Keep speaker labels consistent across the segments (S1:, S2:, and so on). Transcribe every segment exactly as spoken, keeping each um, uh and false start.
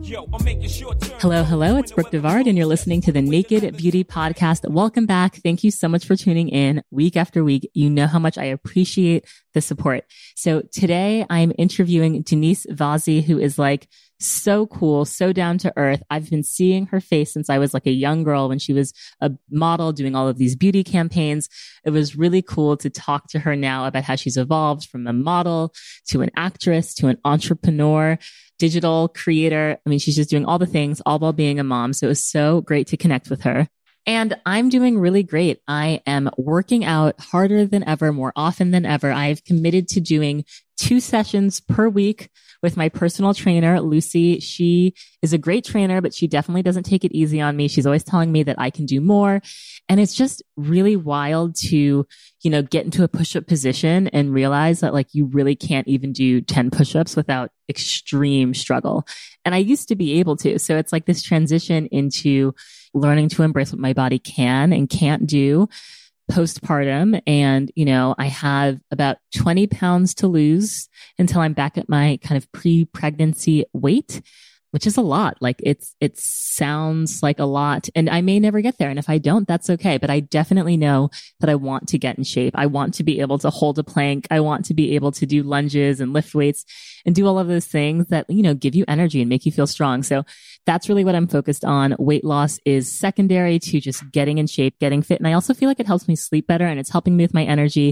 S1: Hello, hello. It's Brooke Devard, and you're listening to the Naked Beauty Podcast. Welcome back. Thank you so much for tuning in week after week. You know how much I appreciate the support. So today I'm interviewing Denise Vazzi, who is like so cool, so down to earth. I've been seeing her face since I was like a young girl when she was a model doing all of these beauty campaigns. It was really cool to talk to her now about how she's evolved from a model to an actress to an entrepreneur, digital creator. I mean, she's just doing all the things, all while being a mom. So it was so great to connect with her. And I'm doing really great. I am working out harder than ever, more often than ever. I've committed to doing two sessions per week with my personal trainer, Lucy. She is a great trainer, but she definitely doesn't take it easy on me. She's always telling me that I can do more. And it's just really wild to, you know, get into a push-up position and realize that like you really can't even do ten push-ups without extreme struggle. And I used to be able to. So it's like this transition into learning to embrace what my body can and can't do postpartum. And, you know, I have about twenty pounds to lose until I'm back at my kind of pre-pregnancy weight, which is a lot. Like it's, it sounds like a lot, and I may never get there. And if I don't, that's okay. But I definitely know that I want to get in shape. I want to be able to hold a plank. I want to be able to do lunges and lift weights and do all of those things that, you know, give you energy and make you feel strong. So that's really what I'm focused on. Weight loss is secondary to just getting in shape, getting fit. And I also feel like it helps me sleep better, and it's helping me with my energy.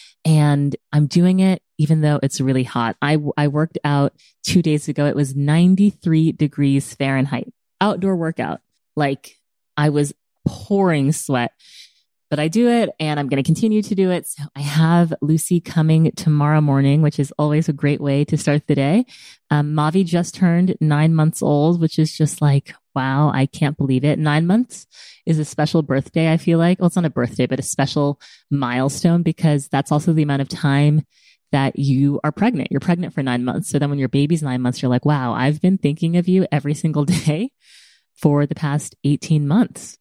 S1: And I'm doing it even though it's really hot. I, I worked out two days ago. It was ninety-three degrees Fahrenheit, outdoor workout. Like I was pouring sweat, but I do it, and I'm going to continue to do it. So I have Lucy coming tomorrow morning, which is always a great way to start the day. Um, Mavi just turned nine months old, which is just like, wow, I can't believe it. Nine months is a special birthday, I feel like. Well, it's not a birthday, but a special milestone, because that's also the amount of time that you are pregnant. You're pregnant for nine months. So then when your baby's nine months, you're like, wow, I've been thinking of you every single day for the past eighteen months.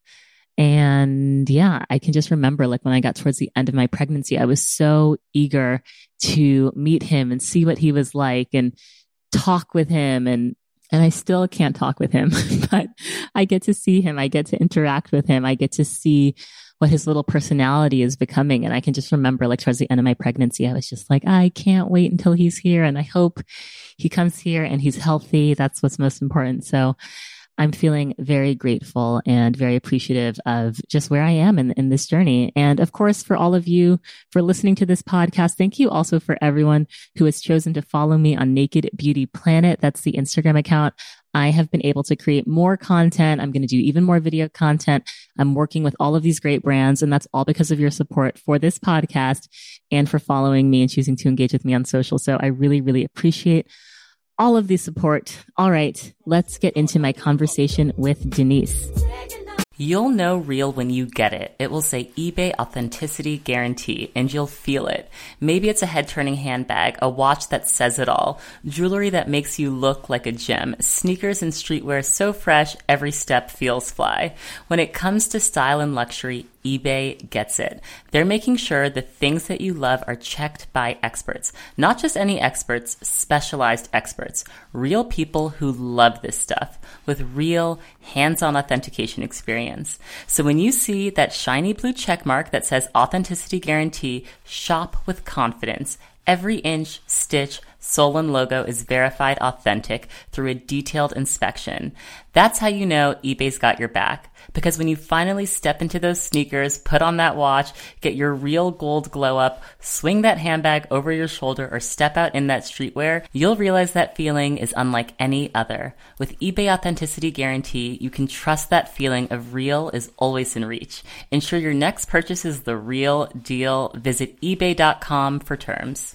S1: And yeah, I can just remember like when I got towards the end of my pregnancy, I was so eager to meet him and see what he was like and talk with him. And And I still can't talk with him, but I get to see him. I get to interact with him. I get to see what his little personality is becoming. And I can just remember like towards the end of my pregnancy, I was just like, I can't wait until he's here. And I hope he comes here and he's healthy. That's what's most important. So I'm feeling very grateful and very appreciative of just where I am in, in this journey. And of course, for all of you for listening to this podcast, thank you also for everyone who has chosen to follow me on Naked Beauty Planet. That's the Instagram account. I have been able to create more content. I'm going to do even more video content. I'm working with all of these great brands, and that's all because of your support for this podcast and for following me and choosing to engage with me on social. So I really, really appreciate all of the support. All right, let's get into my conversation with Denise.
S2: You'll know real when you get it. It will say eBay Authenticity Guarantee, and you'll feel it. Maybe it's a head-turning handbag, a watch that says it all, jewelry that makes you look like a gem, sneakers and streetwear so fresh, every step feels fly. When it comes to style and luxury, eBay gets it. They're making sure the things that you love are checked by experts. Not just any experts, specialized experts. Real people who love this stuff with real hands-on authentication experience. So when you see that shiny blue check mark that says Authenticity Guarantee, shop with confidence. Every inch, stitch, sole, and logo is verified authentic through a detailed inspection. That's how you know eBay's got your back. Because when you finally step into those sneakers, put on that watch, get your real gold glow up, swing that handbag over your shoulder, or step out in that streetwear, you'll realize that feeling is unlike any other. With eBay Authenticity Guarantee, you can trust that feeling of real is always in reach. Ensure your next purchase is the real deal. Visit ebay dot com for terms.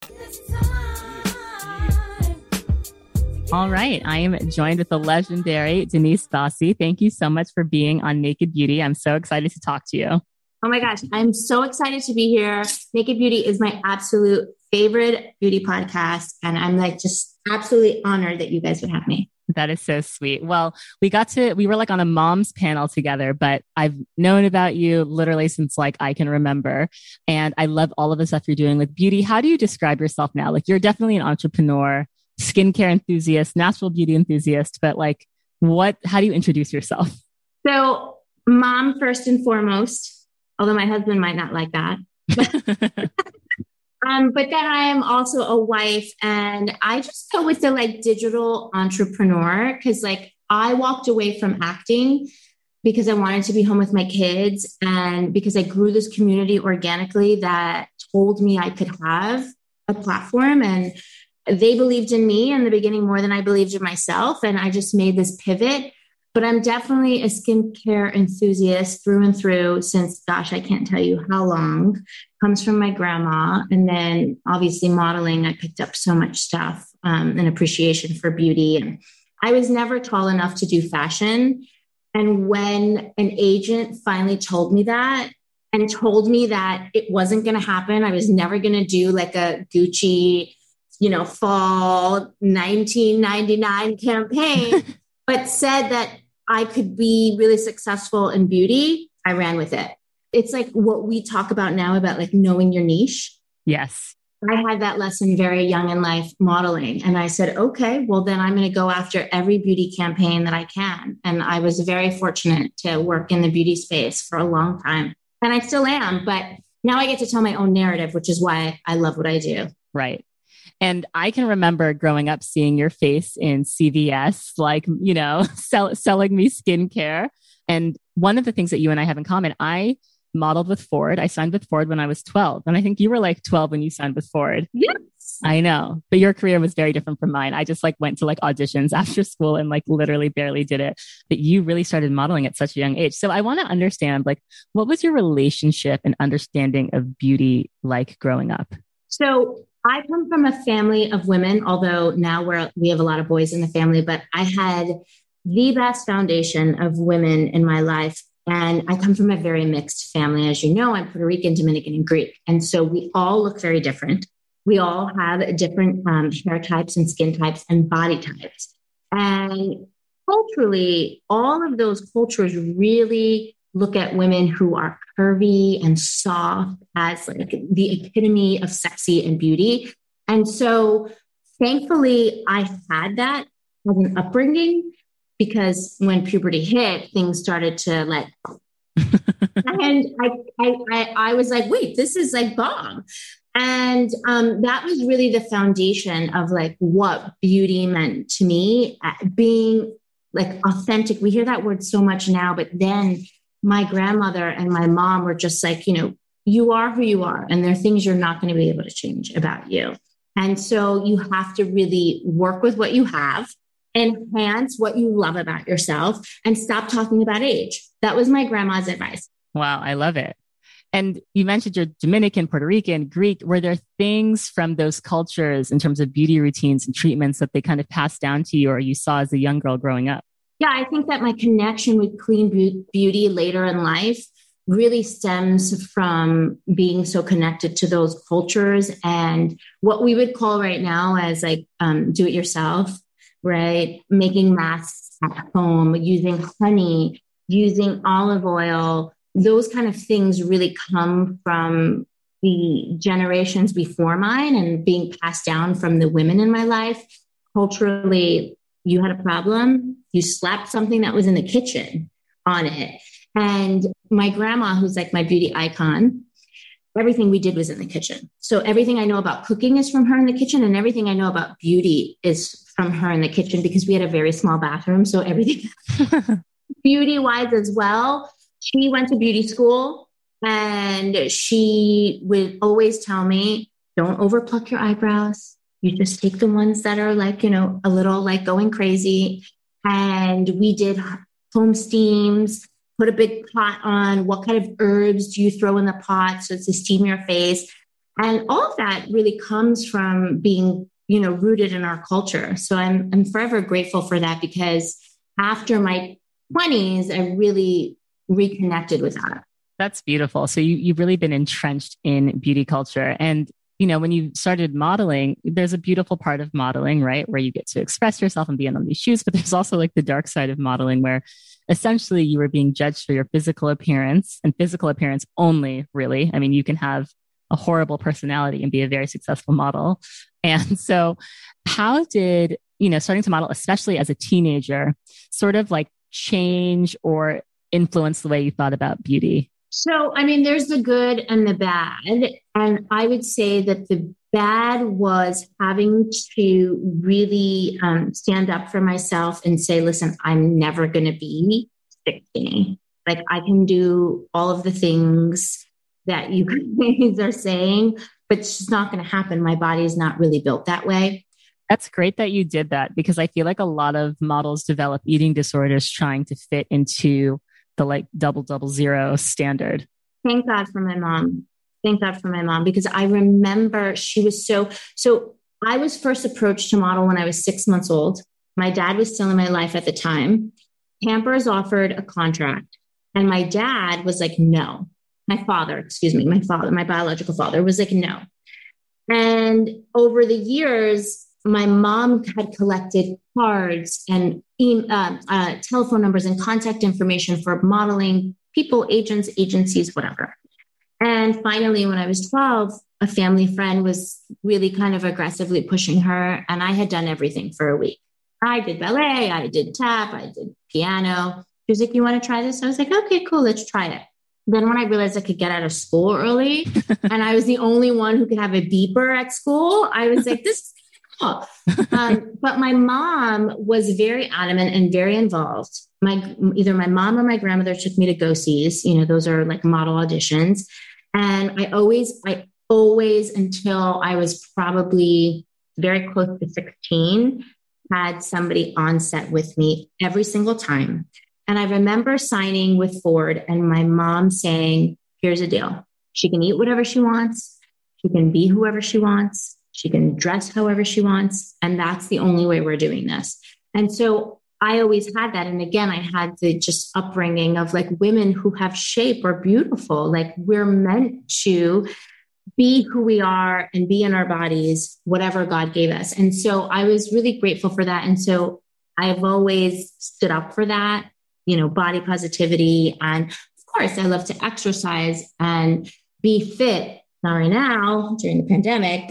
S1: All right. I am joined with the legendary Denise Vazzi. Thank you so much for being on Naked Beauty. I'm so excited to talk to you.
S3: Oh my gosh. I'm so excited to be here. Naked Beauty is my absolute favorite beauty podcast. And I'm like just absolutely honored that you guys would have me.
S1: That is so sweet. Well, we got to, we were like on a mom's panel together, but I've known about you literally since like I can remember. And I love all of the stuff you're doing with beauty. How do you describe yourself now? Like you're definitely an entrepreneur skincare enthusiast, natural beauty enthusiast, but like, what, how do you introduce yourself?
S3: So mom, first and foremost, although my husband might not like that. um, but then I am also a wife, and I just go with the like digital entrepreneur, because like I walked away from acting because I wanted to be home with my kids, and because I grew this community organically that told me I could have a platform, and they believed in me in the beginning more than I believed in myself. And I just made this pivot. But I'm definitely a skincare enthusiast through and through since, gosh, I can't tell you how long. Comes from my grandma. And then obviously modeling, I picked up so much stuff, um, and appreciation for beauty. And I was never tall enough to do fashion. And when an agent finally told me that and told me that it wasn't going to happen, I was never going to do like a Gucci, you know, fall nineteen ninety-nine campaign, but said that I could be really successful in beauty, I ran with it. It's like what we talk about now about like knowing your niche.
S1: Yes.
S3: I had that lesson very young in life modeling. And I said, okay, well, then I'm going to go after every beauty campaign that I can. And I was very fortunate to work in the beauty space for a long time. And I still am. But now I get to tell my own narrative, which is why I love what I do.
S1: Right. And I can remember growing up seeing your face in C V S, like, you know, sell, selling me skincare. And one of the things that you and I have in common, I modeled with Ford. I signed with Ford when I was twelve. And I think you were like twelve when you signed with Ford.
S3: Yes.
S1: I know. But your career was very different from mine. I just like went to like auditions after school and like literally barely did it. But you really started modeling at such a young age. So I want to understand, like, what was your relationship and understanding of beauty like growing up?
S3: So I come from a family of women, although now we're, we have a lot of boys in the family, but I had the best foundation of women in my life. And I come from a very mixed family. As you know, I'm Puerto Rican, Dominican, and Greek. And so we all look very different. We all have different um, hair types and skin types and body types. And culturally, all of those cultures really look at women who are curvy and soft as like the epitome of sexy and beauty. And so thankfully, I had that as an upbringing, because when puberty hit, things started to let go. And I, I, I, I was like, wait, this is like bomb. And um, that was really the foundation of like what beauty meant to me, being like authentic. We hear that word so much now, but then my grandmother and my mom were just like, you know, you are who you are, and there are things you're not going to be able to change about you. And so you have to really work with what you have, enhance what you love about yourself, and stop talking about age. That was my grandma's advice.
S1: Wow, I love it. And you mentioned you're Dominican, Puerto Rican, Greek. Were there things from those cultures in terms of beauty routines and treatments that they kind of passed down to you or you saw as a young girl growing up?
S3: Yeah, I think that my connection with clean beauty later in life really stems from being so connected to those cultures and what we would call right now as like um, do it yourself, right? Making masks at home, using honey, using olive oil. Those kind of things really come from the generations before mine and being passed down from the women in my life. Culturally, you had a problem, you slapped something that was in the kitchen on it. And my grandma, who's like my beauty icon, everything we did was in the kitchen. So everything I know about cooking is from her in the kitchen, and everything I know about beauty is from her in the kitchen, because we had a very small bathroom. So everything beauty-wise as well. She went to beauty school, and she would always tell me, don't overpluck your eyebrows. You just take the ones that are like, you know, a little like going crazy. And we did home steams, put a big pot on. What kind of herbs do you throw in the pot so to steam your face? And all of that really comes from being, you know, rooted in our culture. So I'm, I'm forever grateful for that, because after my twenties, I really reconnected with that.
S1: That's beautiful. So you, you've really been entrenched in beauty culture. And, you know, when you started modeling, there's a beautiful part of modeling, right? Where you get to express yourself and be in on these shoots, but there's also like the dark side of modeling where essentially you were being judged for your physical appearance and physical appearance only, really. I mean, you can have a horrible personality and be a very successful model. And so how did, you know, starting to model, especially as a teenager, sort of like change or influence the way you thought about beauty?
S3: So, I mean, there's the good and the bad. And I would say that the bad was having to really um, stand up for myself and say, listen, I'm never going to be sixty. Like, I can do all of the things that you guys are saying, but it's just not going to happen. My body is not really built that way.
S1: That's great that you did that, because I feel like a lot of models develop eating disorders trying to fit into the like double, double zero standard.
S3: Thank God for my mom. Thank God for my mom, because I remember she was so, so I was first approached to model when I was six months old. My dad was still in my life at the time. Pampers offered a contract and my dad was like, no. My father, excuse me, my father, my biological father was like, no. And over the years, my mom had collected cards and uh, uh, telephone numbers and contact information for modeling people, agents, agencies, whatever. And finally, when I was twelve, a family friend was really kind of aggressively pushing her. And I had done everything for a week. I did ballet, I did tap, I did piano. She was like, you want to try this? I was like, okay, cool, let's try it. Then when I realized I could get out of school early and I was the only one who could have a beeper at school, I was like, this is cool. Um, but my mom was very adamant and very involved. My either my mom or my grandmother took me to go-sees. You know, those are like model auditions. And I always, I always, until I was probably very close to sixteen, had somebody on set with me every single time. And I remember signing with Ford and my mom saying, here's the deal. She can eat whatever she wants. She can be whoever she wants. She can dress however she wants. And that's the only way we're doing this. And so I always had that. And again, I had the just upbringing of like women who have shape are beautiful. Like, we're meant to be who we are and be in our bodies, whatever God gave us. And so I was really grateful for that. And so I've always stood up for that, you know, body positivity. And of course, I love to exercise and be fit. Not right now during the pandemic.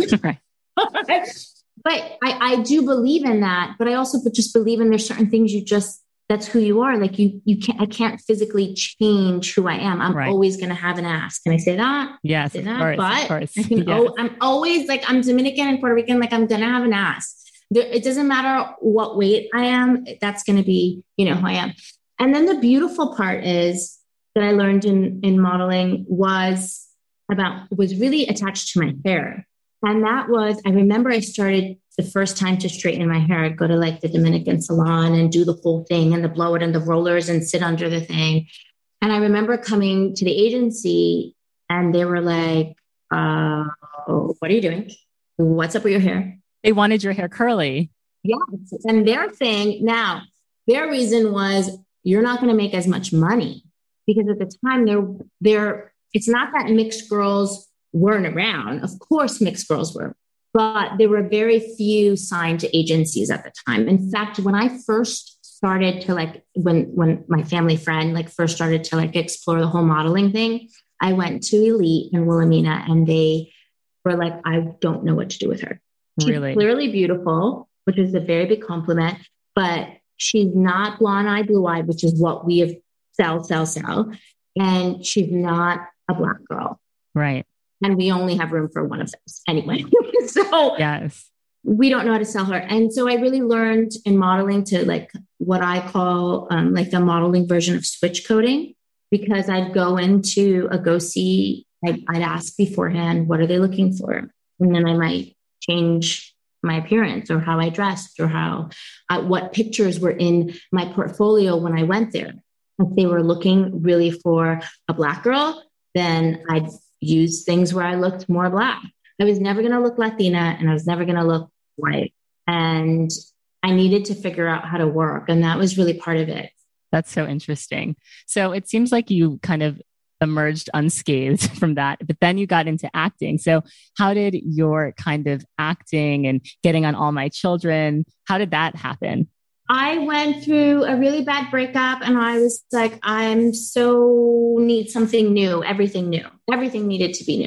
S3: But I, I do believe in that, but I also just believe in there's certain things you just, that's who you are. Like you, you can't, I can't physically change who I am. I'm right. always going to have an ass. Can I say that?
S1: Yes,
S3: say
S1: of
S3: that?
S1: course,
S3: but
S1: of course.
S3: I can,
S1: yes.
S3: oh, I'm always like, I'm Dominican and Puerto Rican. Like I'm going to have an ass. There, it doesn't matter what weight I am. That's going to be, you know, who I am. And then the beautiful part is that I learned in, in modeling was about, was really attached to my hair. And that was, I remember I started the first time to straighten my hair. I'd go to like the Dominican salon and do the whole thing and the blow it and the rollers and sit under the thing. And I remember coming to the agency and they were like, uh, what are you doing? What's up with your hair?
S1: They wanted your hair curly.
S3: Yes. And their thing, now, their reason was you're not going to make as much money because at the time they're, they're, it's not that mixed girls weren't around. Of course, mixed girls were, but there were very few signed to agencies at the time. In fact, when I first started to like, when, when my family friend like first started to like explore the whole modeling thing, I went to Elite in Wilhelmina and they were like, I don't know what to do with her. She's
S1: really?
S3: clearly beautiful, which is a very big compliment, but she's not blonde-eyed, blue-eyed, which is what we have sell, sell, sell. And she's not a Black girl.
S1: Right.
S3: And we only have room for one of those anyway. So
S1: yes,
S3: we don't know how to sell her. And so I really learned in modeling to like what I call um, like the modeling version of switch coding, because I'd go into a go-see, I'd, I'd ask beforehand, what are they looking for? And then I might change my appearance or how I dressed or how, uh, what pictures were in my portfolio when I went there. If they were looking really for a Black girl, then I'd use things where I looked more Black. I was never going to look Latina and I was never going to look white. And I needed to figure out how to work. And that was really part of it.
S1: That's so interesting. So it seems like you kind of emerged unscathed from that, but then you got into acting. So how did your kind of acting and getting on All My Children, how did that happen?
S3: I went through a really bad breakup and I was like, I'm so need something new, everything new, everything needed to be new.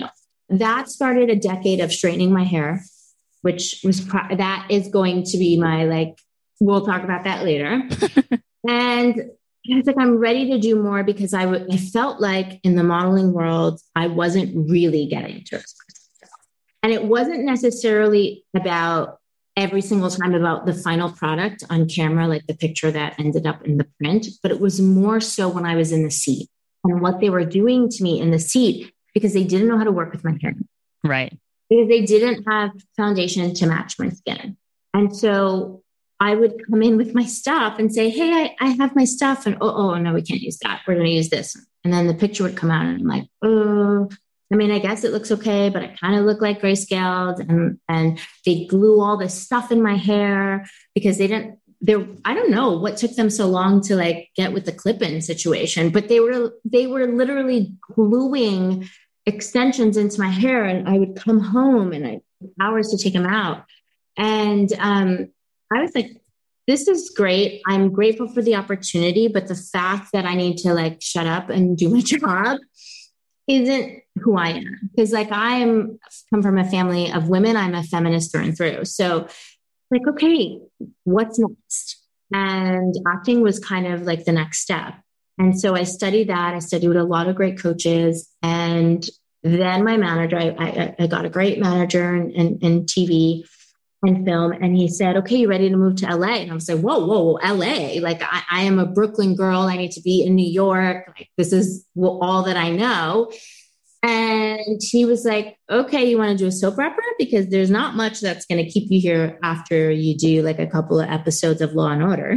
S3: that started a decade of straightening my hair, which was, pro- that is going to be my, like, we'll talk about that later. And I was like, I'm ready to do more because I, w- I felt like in the modeling world, I wasn't really getting to express myself. And it wasn't necessarily about every single time about the final product on camera, like the picture that ended up in the print, but it was more so when I was in the seat and what they were doing to me in the seat because they didn't know how to work with my hair.
S1: Right.
S3: Because they didn't have foundation to match my skin. And so I would come in with my stuff and say, hey, I, I have my stuff. And, oh, oh, no, we can't use that. We're going to use this. And then the picture would come out and I'm like, oh, I mean, I guess it looks okay, but I kind of look like grayscaled. And, and they glue all this stuff in my hair because they didn't, there, I don't know what took them so long to like get with the clip-in situation, but they were, they were literally gluing extensions into my hair and I would come home and I had hours to take them out. And, um, I was like, this is great. I'm grateful for the opportunity, but the fact that I need to like shut up and do my job isn't who I am. Because like I am come from a family of women. I'm a feminist through and through. So like, okay, what's next? And acting was kind of like the next step. And so I studied that. I studied with a lot of great coaches. And then my manager, I, I, I got a great manager in, in, in T V and film. And he said, okay, you ready to move to L A? And I was like, whoa, whoa, whoa, L A. Like I, I am a Brooklyn girl. I need to be in New York. Like this is all that I know. And he was like, okay, you want to do a soap opera? Because there's not much that's going to keep you here after you do like a couple of episodes of Law and Order.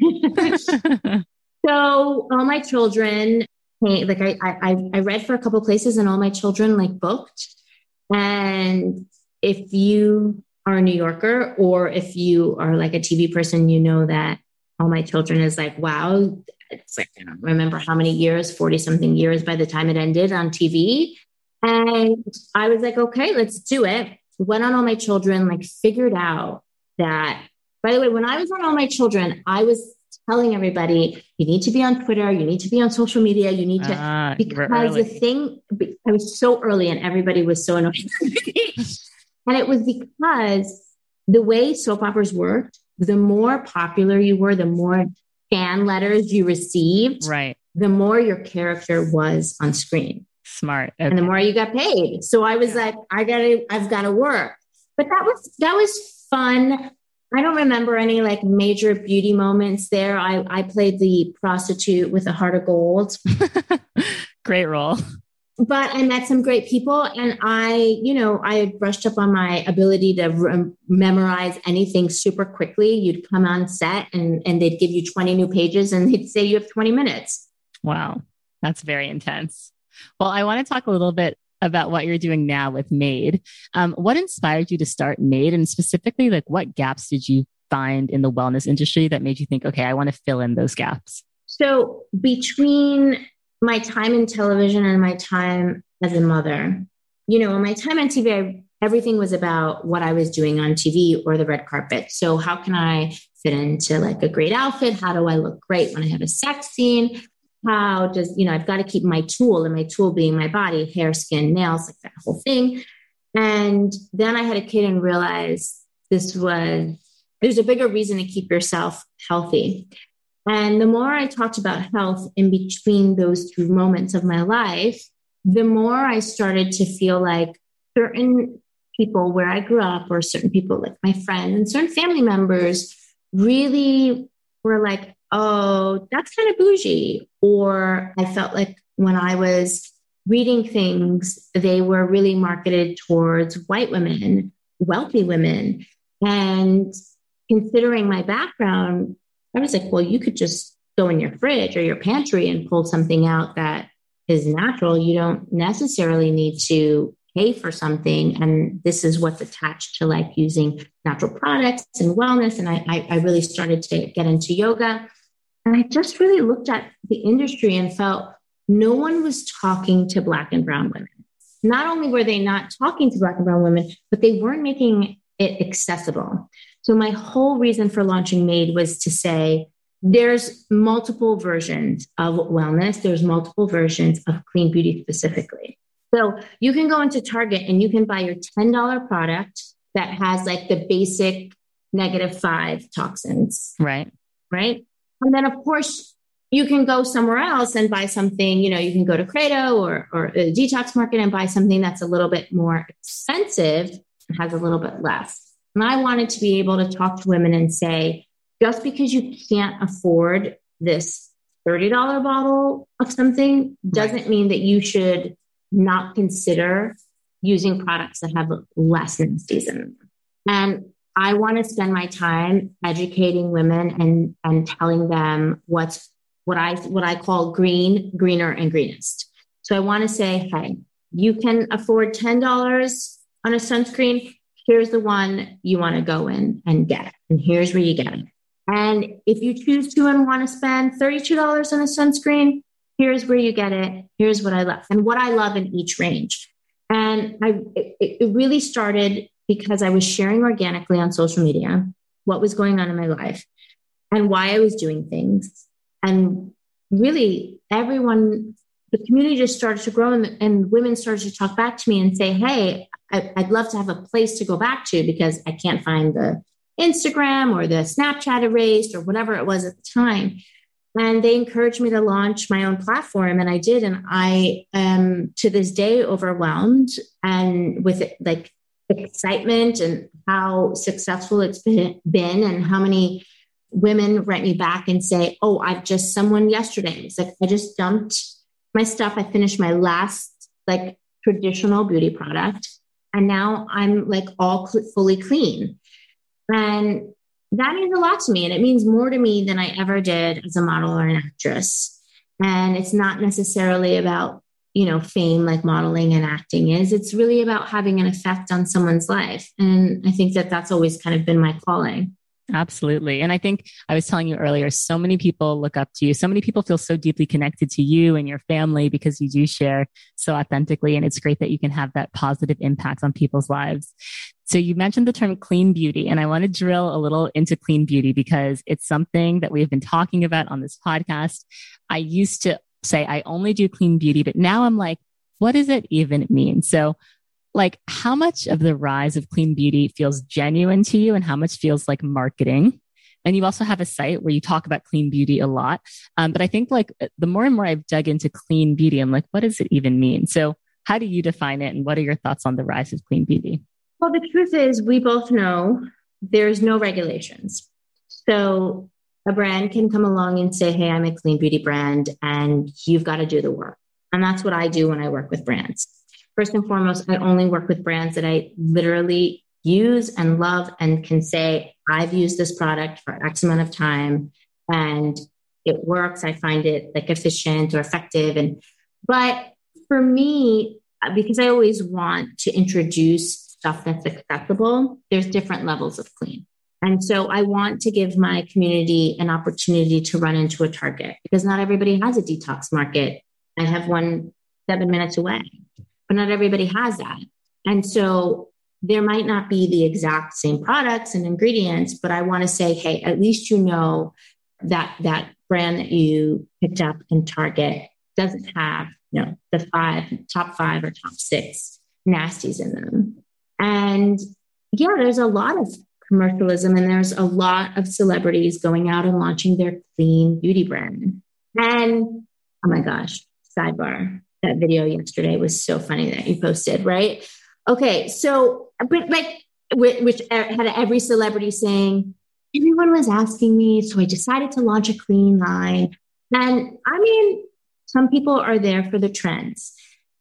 S3: So all my children, like I, I, I read for a couple of places and all my children like booked. And if you are a New Yorker, or if you are like a T V person, you know that All My Children is like, wow, it's like, I don't remember how many years, forty something years by the time it ended on T V. And I was like, okay, let's do it. Went on All My Children, like figured out that, by the way, when I was on All My Children, I was telling everybody, you need to be on Twitter, you need to be on social media, you need to, ah, because the thing, I was so early and everybody was so annoyed. And it was because the way soap operas worked, the more popular you were, the more fan letters you received,
S1: right? The
S3: more your character was on screen.
S1: Smart. Okay.
S3: And the more you got paid. So I was yeah. like, I gotta, I've got to work. But that was, that was fun. I don't remember any like major beauty moments there. I, I played the prostitute with a heart of gold.
S1: Great role.
S3: But I met some great people and I, you know, I brushed up on my ability to re- memorize anything super quickly. You'd come on set and, and they'd give you twenty new pages and they'd say you have twenty minutes.
S1: Wow. That's very intense. Well, I want to talk a little bit about what you're doing now with Made. Um, what inspired you to start Made? And specifically, like what gaps did you find in the wellness industry that made you think, okay, I want to fill in those gaps?
S3: So between my time in television and my time as a mother, you know, my time on T V, I, everything was about what I was doing on T V or the red carpet. So how can I fit into like a great outfit? How do I look great when I have a sex scene? How does, you know, I've got to keep my tool, and my tool being my body, hair, skin, nails, like that whole thing. And then I had a kid and realized this was, there's a bigger reason to keep yourself healthy. And the more I talked about health in between those two moments of my life, the more I started to feel like certain people where I grew up, or certain people like my friends and certain family members really were like, oh, that's kind of bougie. Or I felt like when I was reading things, they were really marketed towards white women, wealthy women. And considering my background, I was like, well, you could just go in your fridge or your pantry and pull something out that is natural. You don't necessarily need to pay for something. And this is what's attached to like using natural products and wellness. And I, I, I really started to get into yoga. And I just really looked at the industry and felt no one was talking to Black and brown women. Not only were they not talking to Black and brown women, but they weren't making it accessible. So my whole reason for launching Made was to say, there's multiple versions of wellness. There's multiple versions of clean beauty specifically. So you can go into Target and you can buy your ten dollars product that has like the basic negative five toxins.
S1: Right.
S3: Right. And then, of course, you can go somewhere else and buy something, you know, you can go to Credo or, or a detox market and buy something that's a little bit more expensive and has a little bit less. And I wanted to be able to talk to women and say, just because you can't afford this thirty dollars bottle of something doesn't right. mean that you should not consider using products that have less nasties in them. And I want to spend my time educating women and, and telling them what's what I what I call green, greener, and greenest. So I want to say, hey, you can afford ten dollars on a sunscreen. Here's the one you want to go in and get. And here's where you get it. And if you choose to and want to spend thirty-two dollars on a sunscreen, here's where you get it. Here's what I love and what I love in each range. And I, it, it really started because I was sharing organically on social media what was going on in my life and why I was doing things. And really everyone, the community just started to grow and, and women started to talk back to me and say, hey, I, I'd love to have a place to go back to because I can't find the Instagram or the Snapchat erased or whatever it was at the time. And they encouraged me to launch my own platform. And I did. And I am to this day overwhelmed and with it, like excitement and how successful it's been, been and how many women write me back and say, oh, I've just someone yesterday. It's like, I just dumped my stuff. I finished my last like traditional beauty product. And now I'm like all cl- fully clean. And that means a lot to me. And it means more to me than I ever did as a model or an actress. And it's not necessarily about, you know, fame like modeling and acting is. It's really about having an effect on someone's life. And I think that that's always kind of been my calling.
S1: Absolutely. And I think I was telling you earlier, so many people look up to you. So many people feel so deeply connected to you and your family because you do share so authentically. And it's great that you can have that positive impact on people's lives. So you mentioned the term clean beauty, and I want to drill a little into clean beauty because it's something that we have been talking about on this podcast. I used to say I only do clean beauty, but now I'm like, what does it even mean? So like, how much of the rise of clean beauty feels genuine to you and how much feels like marketing? And you also have a site where you talk about clean beauty a lot. Um, but I think like the more and more I've dug into clean beauty, I'm like, what does it even mean? So how do you define it? And what are your thoughts on the rise of clean beauty?
S3: Well, the truth is we both know there's no regulations. So a brand can come along and say, hey, I'm a clean beauty brand and you've got to do the work. And that's what I do when I work with brands. First and foremost, I only work with brands that I literally use and love and can say, I've used this product for X amount of time and it works. I find it like efficient or effective. And, but for me, because I always want to introduce stuff that's accessible, there's different levels of clean. And so I want to give my community an opportunity to run into a Target because not everybody has a detox market. I have one seven minutes away. But not everybody has that. And so there might not be the exact same products and ingredients, but I want to say, hey, at least you know that that brand that you picked up in Target doesn't have, you know, the five, top five or top six nasties in them. And yeah, there's a lot of commercialism and there's a lot of celebrities going out and launching their clean beauty brand. And oh my gosh, sidebar. That video yesterday was so funny that you posted, right? Okay. So, but like, which had every celebrity saying, everyone was asking me, so I decided to launch a clean line. And I mean, some people are there for the trends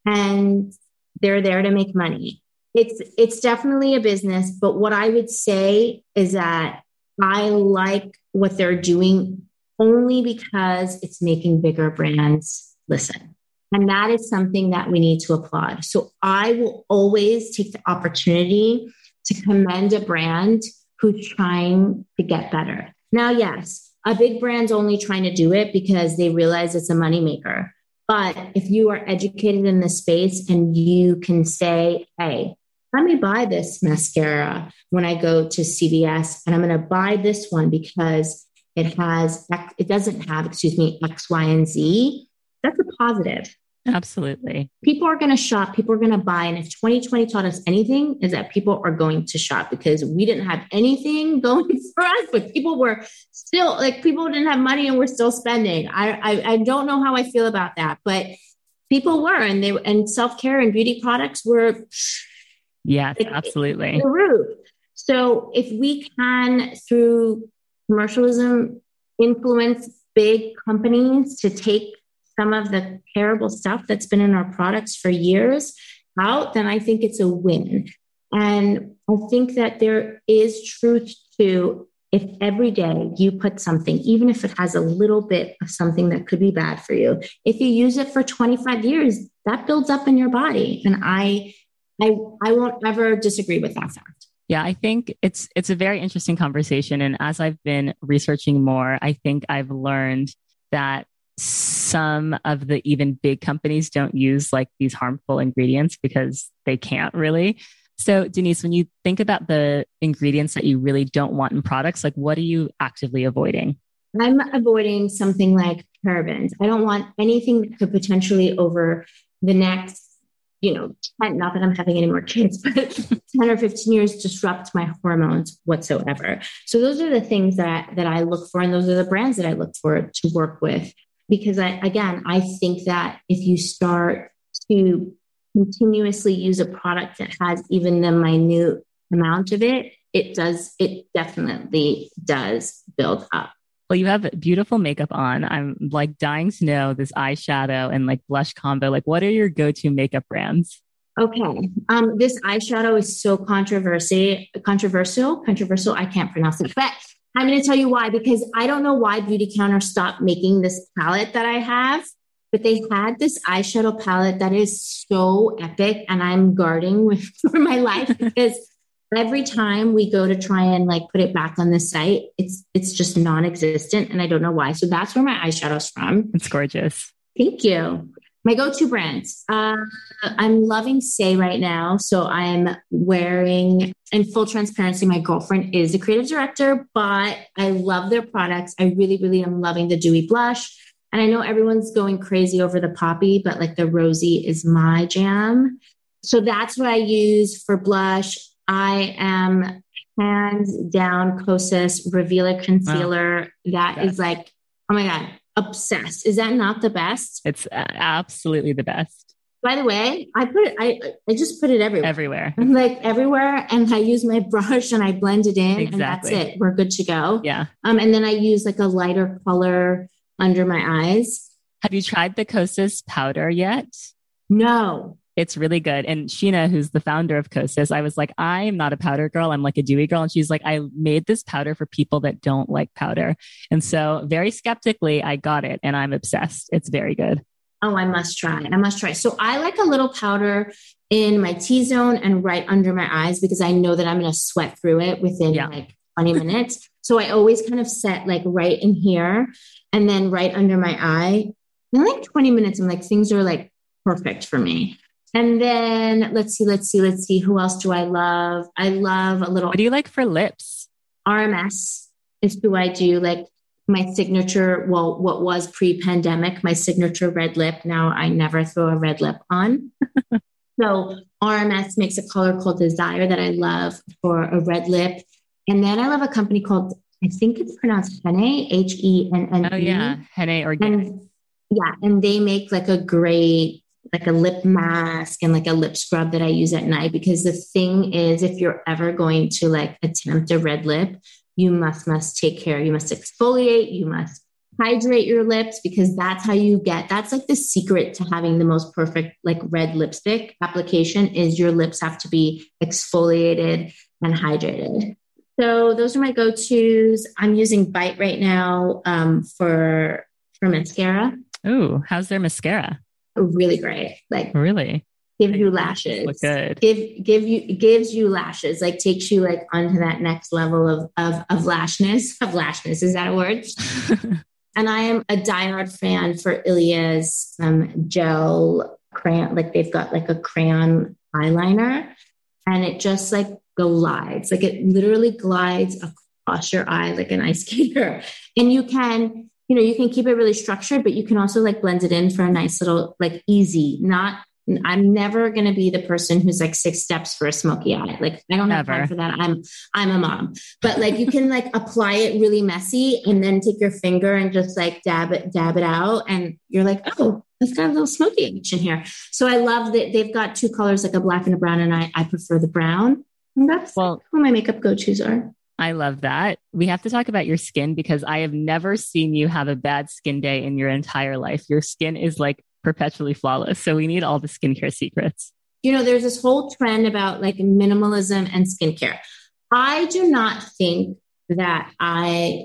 S3: and they're there to make money. It's, it's definitely a business, but what I would say is that I like what they're doing only because it's making bigger brands listen. And that is something that we need to applaud. So I will always take the opportunity to commend a brand who's trying to get better. Now, yes, a big brand's only trying to do it because they realize it's a moneymaker. But if you are educated in this space and you can say, hey, let me buy this mascara when I go to C V S and I'm going to buy this one because it has, it doesn't have, excuse me, X, Y, and Z. That's a positive.
S1: Absolutely.
S3: People are going to shop. People are going to buy. And if twenty twenty taught us anything, is that people are going to shop because we didn't have anything going for us, but people were still like, people didn't have money and we're still spending. I, I, I don't know how I feel about that, but people were, and they, and self-care and beauty products were.
S1: Yes, like, absolutely.
S3: The roof. So if we can, through commercialism, influence big companies to take some of the terrible stuff that's been in our products for years out, then I think it's a win. And I think that there is truth to, if every day you put something, even if it has a little bit of something that could be bad for you, if you use it for twenty-five years, that builds up in your body. And I, I, I won't ever disagree with that fact.
S1: Yeah, I think it's it's a very interesting conversation. And as I've been researching more, I think I've learned that some of the even big companies don't use like these harmful ingredients because they can't really. So Denise, when you think about the ingredients that you really don't want in products, like what are you actively avoiding?
S3: I'm avoiding something like parabens. I don't want anything that could potentially over the next, you know, ten, not that I'm having any more kids, but ten or fifteen years disrupt my hormones whatsoever. So those are the things that, that I look for. And those are the brands that I look for to work with. Because I, again, I think that if you start to continuously use a product that has even the minute amount of it, it does, it definitely does build up.
S1: Well, you have beautiful makeup on. I'm like dying to know this eyeshadow and like blush combo. Like, what are your go-to makeup brands?
S3: Okay. Um, this eyeshadow is so controversial, controversial, controversial. I can't pronounce it, but I'm going to tell you why, because I don't know why Beautycounter stopped making this palette that I have, but they had this eyeshadow palette that is so epic, and I'm guarding with for my life because every time we go to try and like put it back on the site, it's it's just non-existent, and I don't know why. So that's where my eyeshadow's from.
S1: It's gorgeous.
S3: Thank you. My go-to brands. Uh, I'm loving Saie right now. So I'm wearing, in full transparency, my girlfriend is the creative director, but I love their products. I really, really am loving the Dewy Blush. And I know everyone's going crazy over the Poppy, but like the Rosy is my jam. So that's what I use for blush. I am hands down Kosas Revealer Concealer. Wow. That yes. is like, oh my God. Obsessed. Is that not the best?
S1: It's absolutely the best.
S3: By the way, I put it, I, I just put it everywhere.
S1: Everywhere.
S3: I'm like everywhere. And I use my brush and I blend it in
S1: exactly.
S3: and that's it. We're good to go.
S1: Yeah.
S3: Um, and then I use like a lighter color under my eyes.
S1: Have you tried the Kosas powder yet?
S3: No.
S1: It's really good. And Sheena, who's the founder of Kosas, I was like, I'm not a powder girl. I'm like a dewy girl. And she's like, I made this powder for people that don't like powder. And so very skeptically, I got it and I'm obsessed. It's very good.
S3: Oh, I must try. I must try. So I like a little powder in my T-zone and right under my eyes because I know that I'm going to sweat through it within yeah. like twenty minutes. So I always kind of set like right in here and then right under my eye. And like twenty minutes, I'm like, things are like perfect for me. And then let's see, let's see, let's see. Who else do I love? I love a little.
S1: What do you like for lips?
S3: R M S is who I do. Like my signature, well, what was pre-pandemic, my signature red lip. Now I never throw a red lip on. So R M S makes a color called Desire that I love for a red lip. And then I love a company called, I think it's pronounced Henne, H E N N E.
S1: Oh yeah, Henne Organic.
S3: And, yeah, and they make like a great, like a lip mask and like a lip scrub that I use at night, because the thing is, if you're ever going to like attempt a red lip, you must, must take care. You must exfoliate, you must hydrate your lips, because that's how you get, that's like the secret to having the most perfect like red lipstick application is your lips have to be exfoliated and hydrated. So those are my go-tos. I'm using Bite right now um, for, for mascara.
S1: Ooh, how's their mascara?
S3: Really great. Like
S1: really
S3: give you lashes.
S1: Look good.
S3: Give give you gives you lashes. Like takes you like onto that next level of of of lashness. Of lashness. Is that a word? And I am a diehard fan for Ilia's um, gel crayon. Like they've got like a crayon eyeliner, and it just like glides. Like it literally glides across your eye like an ice skater. And you can you know, you can keep it really structured, but you can also like blend it in for a nice little, like easy, not, I'm never going to be the person who's like six steps for a smoky eye. Like I don't have
S1: Never.
S3: time for that. I'm, I'm a mom, but like you can like apply it really messy and then take your finger and just like dab it, dab it out. And you're like, oh, it's got a little smoky action here. So I love that they've got two colors, like a black and a brown. And I, I prefer the brown. And that's well, who my makeup go-tos are.
S1: I love that. We have to talk about your skin because I have never seen you have a bad skin day in your entire life. Your skin is like perpetually flawless. So we need all the skincare secrets.
S3: You know, there's this whole trend about like minimalism and skincare. I do not think that I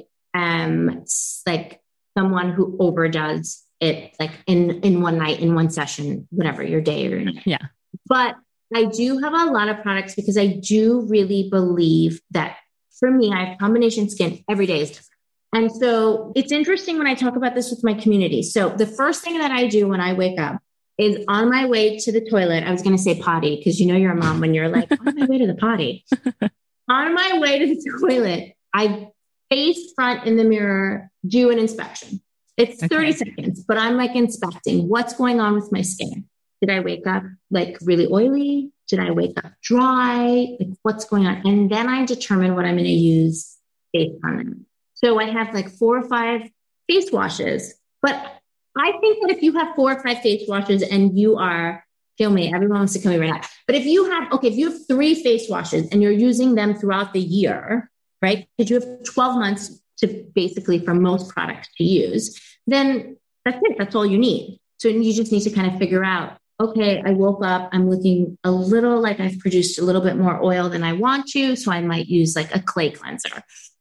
S3: am like someone who overdoes it like in, in one night, in one session, whatever your day or your night.
S1: Yeah.
S3: But I do have a lot of products because I do really believe that for me, I have combination skin every day is different. And so it's interesting when I talk about this with my community. So the first thing that I do when I wake up is on my way to the toilet. I was going to say potty because you know you're a mom when you're like, on my way to the potty. On my way to the toilet, I face front in the mirror, do an inspection. It's okay. thirty seconds, but I'm like inspecting what's going on with my skin. Did I wake up like really oily? Did I wake up dry? Like what's going on? And then I determine what I'm going to use based on it. So I have like four or five face washes, but I think that if you have four or five face washes and you are, kill me, everyone wants to kill me right now. But if you have, okay, if you have three face washes and you're using them throughout the year, right? Because you have twelve months to basically for most products to use, then that's it. That's all you need. So you just need to kind of figure out, okay, I woke up, I'm looking a little like I've produced a little bit more oil than I want to. So I might use like a clay cleanser.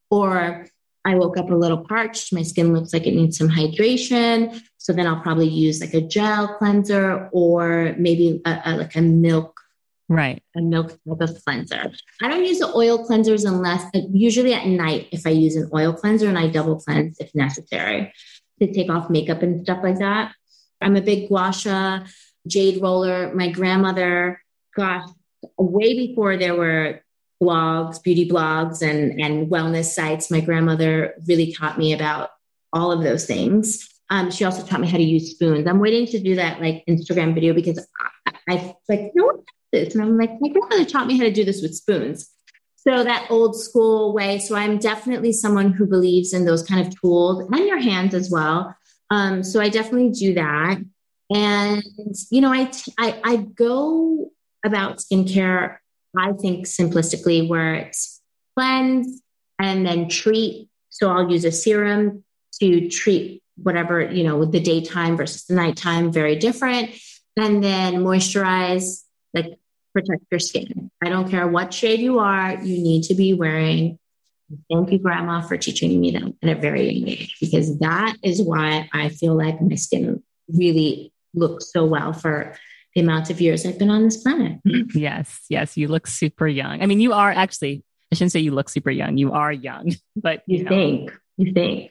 S3: Or I woke up a little parched. My skin looks like it needs some hydration. So then I'll probably use like a gel cleanser or maybe a, a, like a milk,
S1: right?
S3: A milk type of cleanser. I don't use the oil cleansers unless usually at night, if I use an oil cleanser and I double cleanse if necessary to take off makeup and stuff like that. I'm a big gua sha jade roller. My grandmother, gosh, way before there were blogs, beauty blogs and, and wellness sites, my grandmother really taught me about all of those things. Um, she also taught me how to use spoons. I'm waiting to do that like Instagram video because I, I like, no one does this. And I'm like, my grandmother taught me how to do this with spoons. So that old school way. So I'm definitely someone who believes in those kind of tools and your hands as well. Um, so I definitely do that. And, you know, I, I, I go about skincare, I think simplistically where it's cleanse and then treat. So I'll use a serum to treat whatever, you know, with the daytime versus the nighttime, very different. And then moisturize, like protect your skin. I don't care what shade you are, you need to be wearing. Thank you, Grandma, for teaching me that at a very young age, because that is why I feel like my skin really looks so well for the amount of years I've been on this planet.
S1: Yes. Yes. You look super young. I mean, you are actually, I shouldn't say you look super young. You are young, but
S3: you,
S1: you know.
S3: think, you think.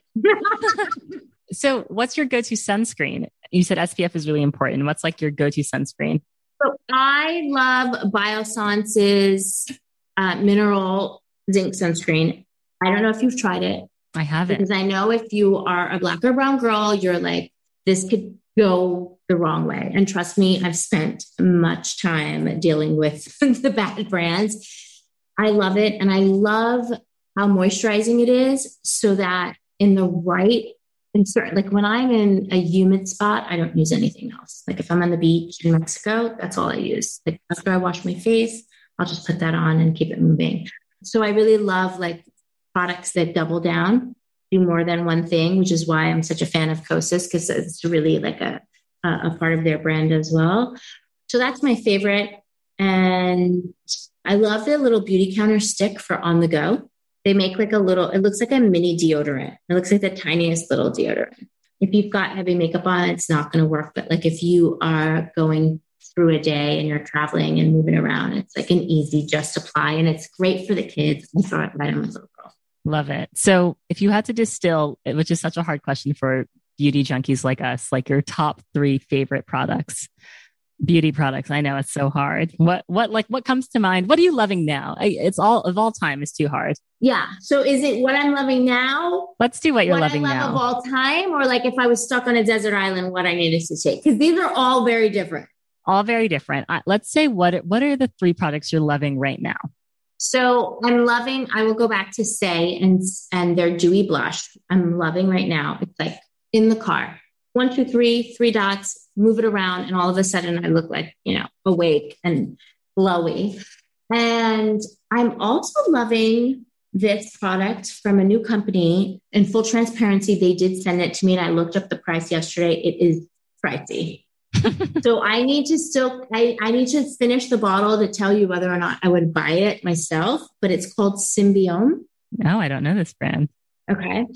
S1: So what's your go-to sunscreen? You said S P F is really important. What's like your go-to sunscreen?
S3: So I love Bioscience's uh, mineral zinc sunscreen. I don't know if you've tried it.
S1: I haven't.
S3: Because I know if you are a black or brown girl, you're like, this could go the wrong way. And trust me, I've spent much time dealing with the bad brands. I love it. And I love how moisturizing it is so that in the right, and certain, like when I'm in a humid spot, I don't use anything else. Like if I'm on the beach in Mexico, that's all I use. Like after I wash my face, I'll just put that on and keep it moving. So I really love like products that double down, do more than one thing, which is why I'm such a fan of Kosas, because it's really like a, a part of their brand as well. So that's my favorite. And I love the little beauty counter stick for on the go. They make like a little, it looks like a mini deodorant. It looks like the tiniest little deodorant. If you've got heavy makeup on, it's not going to work. But like if you are going through a day and you're traveling and moving around, it's like an easy just apply. And it's great for the kids. I throw it right on my little girl.
S1: Love it. So if you had to distill, which is such a hard question for beauty junkies like us, like your top three favorite products, Beauty products. I know it's so hard. What, what, like, what comes to mind? What are you loving now? I, it's all of all time is too hard.
S3: Yeah. So is it what I'm loving now?
S1: Let's do what you're
S3: what
S1: loving
S3: I love
S1: now.
S3: of all time, or like if I was stuck on a desert island, what I needed to take? Because these are all very different.
S1: All very different. Uh, let's say what, what are the three products you're loving right now?
S3: So I'm loving, I will go back to Saie and, and their Dewy Blush. I'm loving right now. It's like in the car, one, two, three, three dots, move it around. And all of a sudden I look like, you know, awake and glowy. And I'm also loving this product from a new company. In full transparency, they did send it to me and I looked up the price yesterday. It is pricey. So I need to still, I, I need to finish the bottle to tell you whether or not I would buy it myself, but it's called Symbiome.
S1: No, I don't know this brand.
S3: Okay.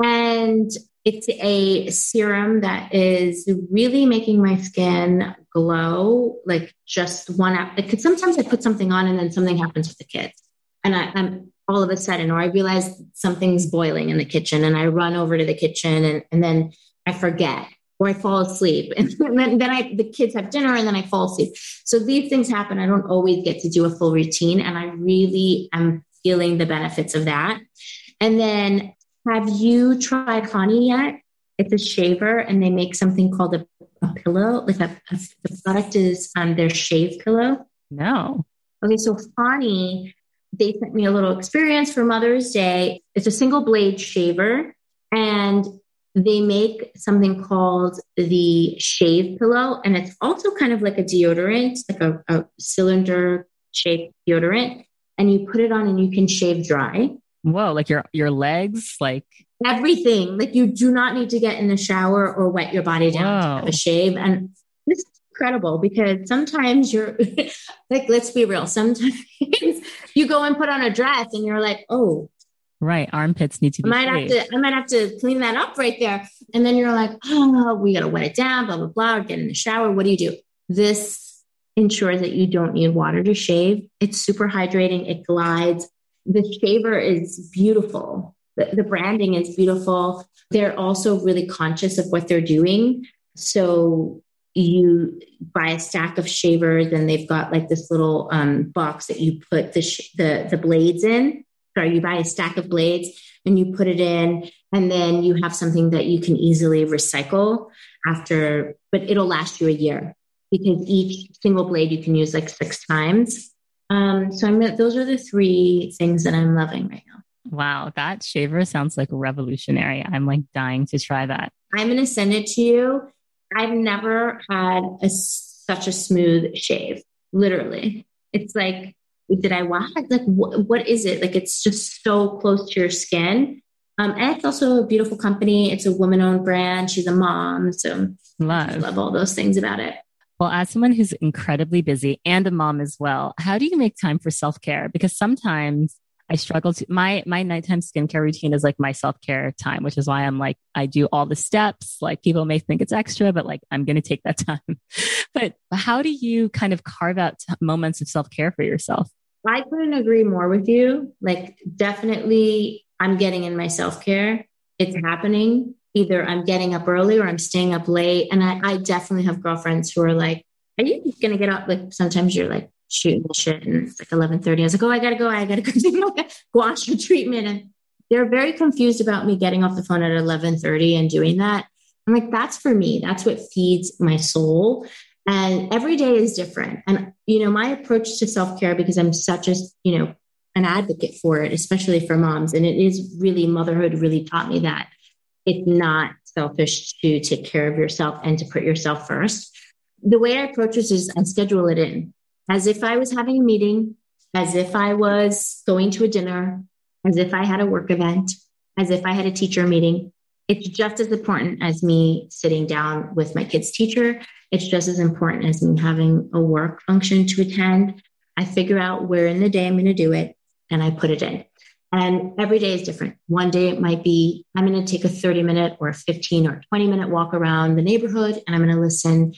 S3: And it's a serum that is really making my skin glow, like just one app. Because sometimes I put something on and then something happens with the kids. And I, I'm all of a sudden, or I realize something's boiling in the kitchen and I run over to the kitchen and, and then I forget. Or I fall asleep and then, then I, the kids have dinner and then I fall asleep. So these things happen. I don't always get to do a full routine. And I really am feeling the benefits of that. And then have you tried Honey yet? It's a shaver and they make something called a, a pillow. Like a, a, the product is um, their shave pillow.
S1: No.
S3: Okay. So Honey, they sent me a little experience for Mother's Day. It's a single blade shaver and they make something called the shave pillow. And it's also kind of like a deodorant, like a, a cylinder shaped deodorant. And you put it on and you can shave dry.
S1: Whoa, like your, your legs, like
S3: everything. Like you do not need to get in the shower or wet your body down Whoa. to have a shave. And this is incredible because sometimes you're like, let's be real. Sometimes you go and put on a dress and you're like, oh,
S1: right. Armpits need to be
S3: I might
S1: shaved.
S3: have to, I might have to clean that up right there. And then you're like, oh, we got to wet it down, blah, blah, blah, or get in the shower. What do you do? This ensures that you don't need water to shave. It's super hydrating. It glides. The shaver is beautiful. The, the branding is beautiful. They're also really conscious of what they're doing. So you buy a stack of shavers and they've got like this little um, box that you put the, sh- the, the blades in. Or you buy a stack of blades and you put it in, and then you have something that you can easily recycle after, but it'll last you a year because each single blade you can use like six times. Um, so I'm, those are the three things that I'm loving right now.
S1: Wow. That shaver sounds like revolutionary. I'm like dying to try that.
S3: I'm going to send it to you. I've never had a, such a smooth shave. Literally. It's like, did I watch? Like, what, what is it? Like, it's just so close to your skin. Um, and it's also a beautiful company. It's a woman-owned brand. She's a mom. So love. I love all those things about it.
S1: Well, as someone who's incredibly busy and a mom as well, how do you make time for self-care? Because sometimes I struggle to, my, my nighttime skincare routine is like my self-care time, which is why I'm like, I do all the steps. Like people may think it's extra, but like, I'm going to take that time. But how do you kind of carve out t- moments of self-care for yourself?
S3: I couldn't agree more with you. Like, definitely, I'm getting in my self-care. It's happening. Either I'm getting up early or I'm staying up late. And I, I definitely have girlfriends who are like, are you going to get up? Like, sometimes you're like shooting shit and it's like eleven thirty. I was like, oh, I got to go. I got to go do my gua sha treatment. And they're very confused about me getting off the phone at eleven thirty and doing that. I'm like, that's for me. That's what feeds my soul. And every day is different. And, you know, my approach to self-care, because I'm such a, you know, an advocate for it, especially for moms. And it is really, motherhood really taught me that it's not selfish to take care of yourself and to put yourself first. The way I approach this is I schedule it in as if I was having a meeting, as if I was going to a dinner, as if I had a work event, as if I had a teacher meeting. It's just as important as me sitting down with my kid's teacher. It's just as important as me having a work function to attend. I figure out where in the day I'm going to do it and I put it in. And every day is different. One day it might be, I'm going to take a thirty minute or a fifteen or twenty minute walk around the neighborhood and I'm going to listen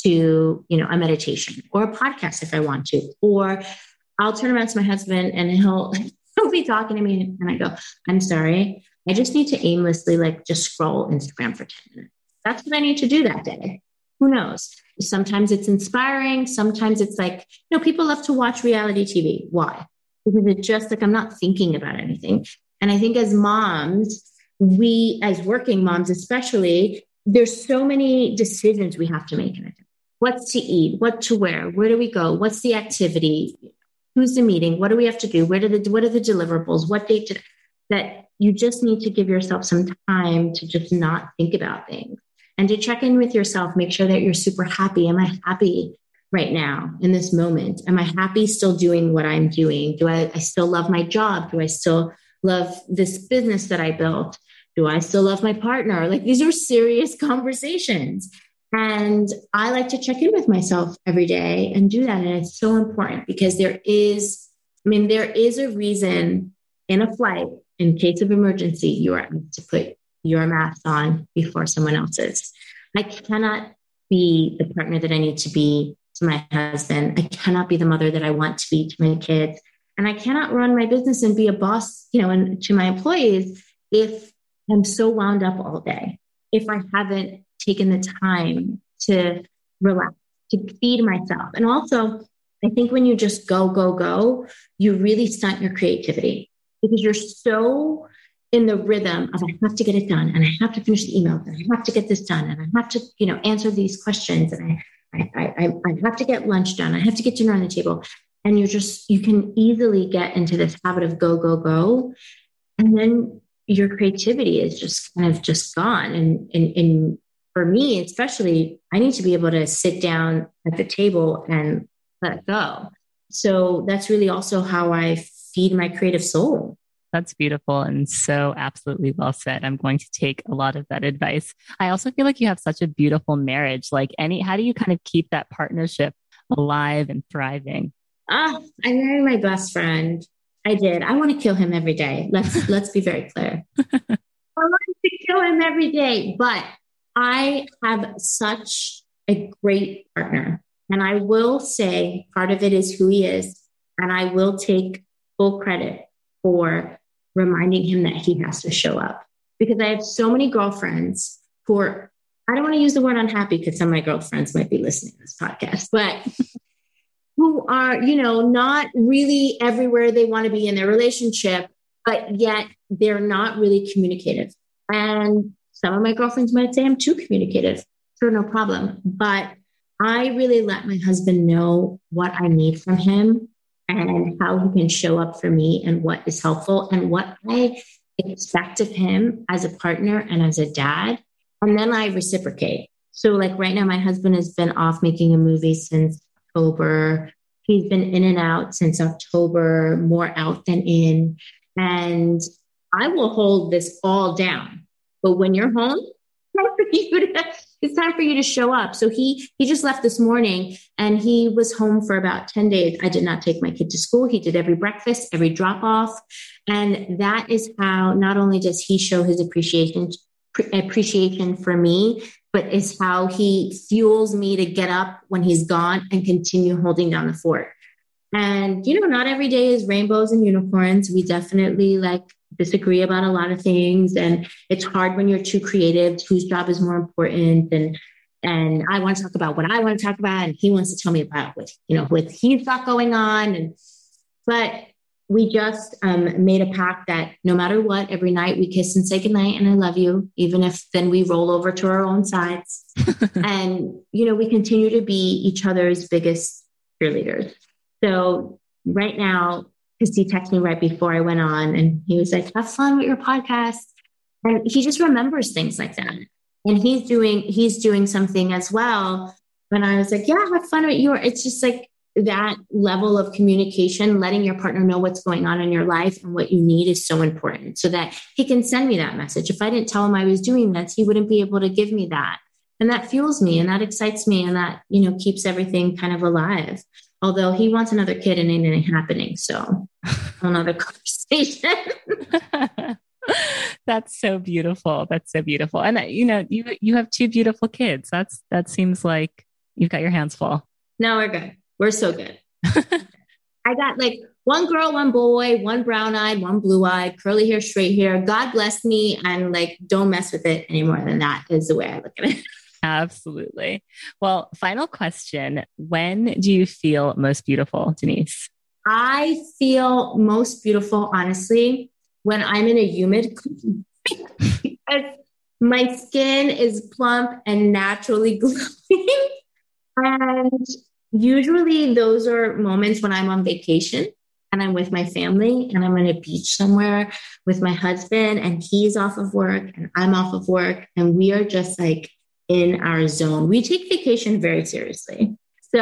S3: to, you know, a meditation or a podcast if I want to, or I'll turn around to my husband and he'll, he'll be talking to me and I go, I'm sorry. I just need to aimlessly like just scroll Instagram for ten minutes. That's what I need to do that day. Who knows? Sometimes it's inspiring. Sometimes it's like, you know, people love to watch reality T V. Why? Because it's just like, I'm not thinking about anything. And I think as moms, we, as working moms especially, there's so many decisions we have to make in it. What to eat, what to wear, where do we go? What's the activity? Who's the meeting? What do we have to do? Where do the, what are the deliverables? What date did, that you just need to give yourself some time to just not think about things and to check in with yourself, make sure that you're super happy. Am I happy right now in this moment? Am I happy still doing what I'm doing? Do I, I still love my job? Do I still love this business that I built? Do I still love my partner? Like, these are serious conversations. And I like to check in with myself every day and do that. And it's so important because there is, I mean, there is a reason in a flight, in case of emergency, you are asked to put your mask on before someone else's. I cannot be the partner that I need to be to my husband. I cannot be the mother that I want to be to my kids. And I cannot run my business and be a boss, you know, and to my employees if I'm so wound up all day, if I haven't taken the time to relax, to feed myself. And also, I think when you just go, go, go, you really stunt your creativity because you're so in the rhythm of, I have to get it done and I have to finish the email and I have to get this done and I have to, you know, answer these questions and I, I, I, I have to get lunch done. I have to get dinner on the table. And you're just, you can easily get into this habit of go, go, go. And then your creativity is just kind of just gone. And, and, and for me, especially, I need to be able to sit down at the table and let it go. So that's really also how I feed my creative soul.
S1: That's beautiful and so absolutely well said. I'm going to take a lot of that advice. I also feel like you have such a beautiful marriage. Like any, how do you kind of keep that partnership alive and thriving?
S3: Ah, I married my best friend. I did. I want to kill him every day. Let's let's be very clear. I want to kill him every day, but I have such a great partner. And I will say part of it is who he is. And I will take full credit for reminding him that he has to show up. Because I have so many girlfriends who are, I don't want to use the word unhappy because some of my girlfriends might be listening to this podcast, but who are, you know, not really everywhere they want to be in their relationship, but yet they're not really communicative. And some of my girlfriends might say I'm too communicative. Sure, no problem. But I really let my husband know what I need from him and how he can show up for me and what is helpful and what I expect of him as a partner and as a dad. And then I reciprocate. So like right now, my husband has been off making a movie since October. He's been in and out since October, more out than in. And I will hold this all down. But when you're home, it's time for you to, it's time for you to show up. So he he just left this morning and he was home for about ten days. I did not take my kid to school. He did every breakfast, every drop off. And that is how not only does he show his appreciation, appreciation for me, but is how he fuels me to get up when he's gone and continue holding down the fort. And, you know, not every day is rainbows and unicorns. We definitely like disagree about a lot of things. And it's hard when you're too creative, whose job is more important. And, and I want to talk about what I want to talk about. And he wants to tell me about what, you know, what he's got going on. And, but we just um, made a pact that no matter what, every night we kiss and say goodnight and I love you, even if then we roll over to our own sides. And, you know, we continue to be each other's biggest cheerleaders. So right now, because he texted me right before I went on and he was like, have fun with your podcast. And he just remembers things like that. And he's doing, he's doing something as well. And I was like, yeah, have fun with your, it's just like that level of communication, letting your partner know what's going on in your life and what you need is so important so that he can send me that message. If I didn't tell him I was doing this, he wouldn't be able to give me that. And that fuels me and that excites me and that, you know, keeps everything kind of alive. Although he wants another kid and it ain't happening. So another conversation.
S1: That's so beautiful. That's so beautiful. And you know, you, you have two beautiful kids. That's, that seems like you've got your hands full.
S3: No, we're good. We're so good. I got like one girl, one boy, one brown eyed, one blue eyed, curly hair, straight hair. God bless me. And like, don't mess with it any more than that is the way I look at it.
S1: Absolutely. Well, final question. When do you feel most beautiful, Denise?
S3: I feel most beautiful, honestly, when I'm in a humid my skin is plump and naturally glowing. And usually those are moments when I'm on vacation and I'm with my family and I'm on a beach somewhere with my husband and he's off of work and I'm off of work and we are just like in our zone. We take vacation very seriously.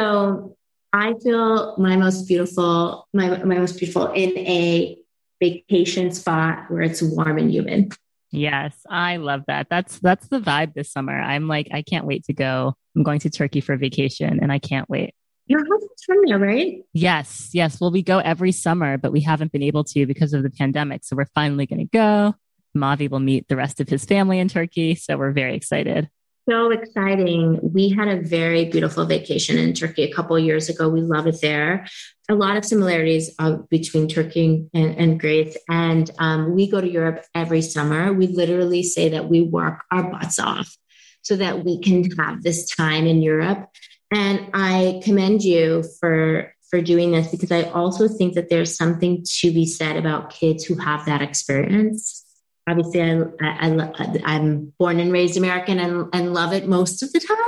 S3: So I feel my most beautiful, my, my most beautiful in a vacation spot where it's warm and humid.
S1: Yes, I love that. That's that's the vibe this summer. I'm like, I can't wait to go. I'm going to Turkey for vacation and I can't wait.
S3: Your husband's from there, right?
S1: Yes, yes. Well, we go every summer, but we haven't been able to because of the pandemic. So we're finally going to go. Mavi will meet the rest of his family in Turkey. So we're very excited.
S3: So exciting. We had a very beautiful vacation in Turkey a couple of years ago. We love it there. A lot of similarities uh, between Turkey and, and Greece. And um, we go to Europe every summer. We literally say that we work our butts off so that we can have this time in Europe. And I commend you for, for doing this because I also think that there's something to be said about kids who have that experience. Obviously, I, I, I'm born and raised American and, and love it most of the time.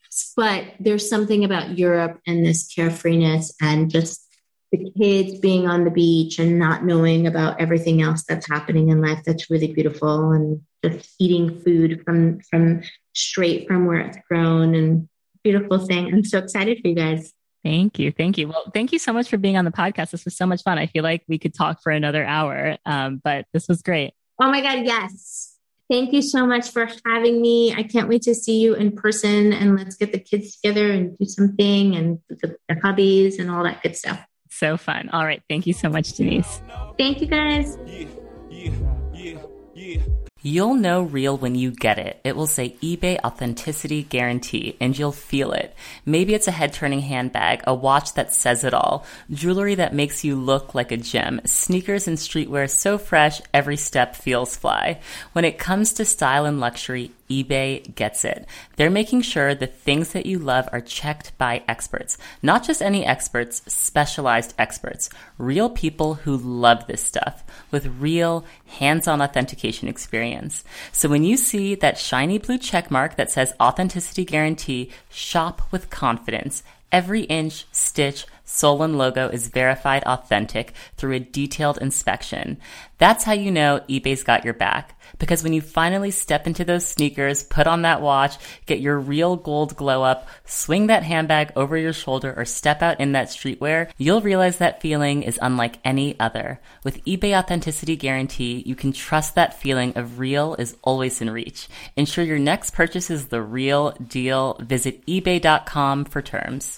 S3: But there's something about Europe and this carefreeness and just the kids being on the beach and not knowing about everything else that's happening in life that's really beautiful, and just eating food from, from straight from where it's grown, and beautiful thing. I'm so excited for you guys.
S1: Thank you. Thank you. Well, thank you so much for being on the podcast. This was so much fun. I feel like we could talk for another hour, um, but this was great.
S3: Oh my God, yes. Thank you so much for having me. I can't wait to see you in person, and let's get the kids together and do something and the, the hobbies and all that good stuff.
S1: So fun. All right. Thank you so much, Denise.
S3: Thank you, guys.
S2: Yeah, yeah, yeah, yeah. You'll know real when you get it. It will say eBay Authenticity Guarantee, and you'll feel it. Maybe it's a head-turning handbag, a watch that says it all, jewelry that makes you look like a gem, sneakers and streetwear so fresh every step feels fly. When it comes to style and luxury, eBay gets it. They're making sure the things that you love are checked by experts. Not just any experts, specialized experts. Real people who love this stuff with real hands-on authentication experience. So when you see that shiny blue check mark that says Authenticity Guarantee, shop with confidence. Every inch, stitch, sole, and logo is verified authentic through a detailed inspection. That's how you know eBay's got your back. Because when you finally step into those sneakers, put on that watch, get your real gold glow up, swing that handbag over your shoulder, or step out in that streetwear, you'll realize that feeling is unlike any other. With eBay Authenticity Guarantee, you can trust that feeling of real is always in reach. Ensure your next purchase is the real deal. Visit ebay dot com for terms.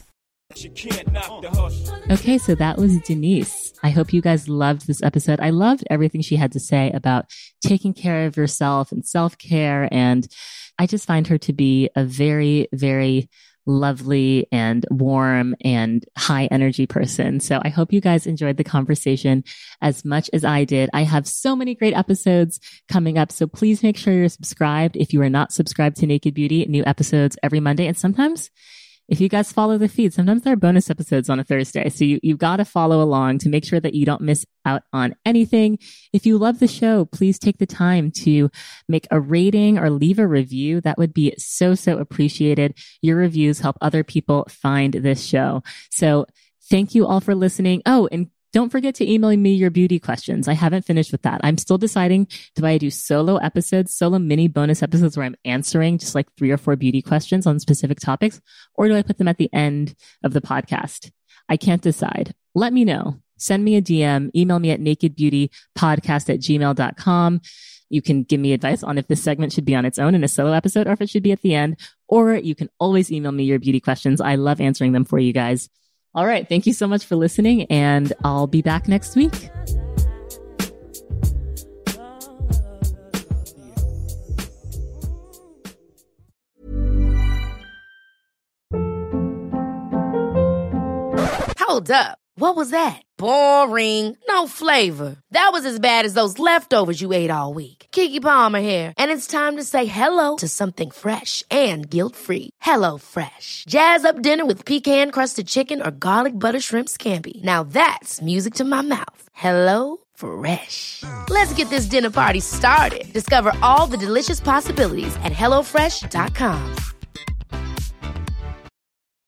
S1: Okay, so that was Denise. I hope you guys loved this episode. I loved everything she had to say about taking care of yourself and self-care. And I just find her to be a very, very lovely and warm and high energy person. So I hope you guys enjoyed the conversation as much as I did. I have so many great episodes coming up. So please make sure you're subscribed. If you are not subscribed to Naked Beauty, new episodes every Monday. And sometimes if you guys follow the feed, sometimes there are bonus episodes on a Thursday. So you, you've got to follow along to make sure that you don't miss out on anything. If you love the show, please take the time to make a rating or leave a review. That would be so, so appreciated. Your reviews help other people find this show. So thank you all for listening. Oh, and don't forget to email me your beauty questions. I haven't finished with that. I'm still deciding, do I do solo episodes, solo mini bonus episodes where I'm answering just like three or four beauty questions on specific topics, or do I put them at the end of the podcast? I can't decide. Let me know. Send me a D M, email me at nakedbeautypodcast at gmail dot com. You can give me advice on if this segment should be on its own in a solo episode or if it should be at the end, or you can always email me your beauty questions. I love answering them for you guys. All right. Thank you so much for listening, and I'll be back next week.
S4: Hold up. What was that? Boring. No flavor. That was as bad as those leftovers you ate all week. Keke Palmer here, and it's time to say hello to something fresh and guilt-free. Hello Fresh. Jazz up dinner with pecan-crusted chicken or garlic butter shrimp scampi. Now that's music to my mouth. Hello Fresh. Let's get this dinner party started. Discover all the delicious possibilities at hello fresh dot com.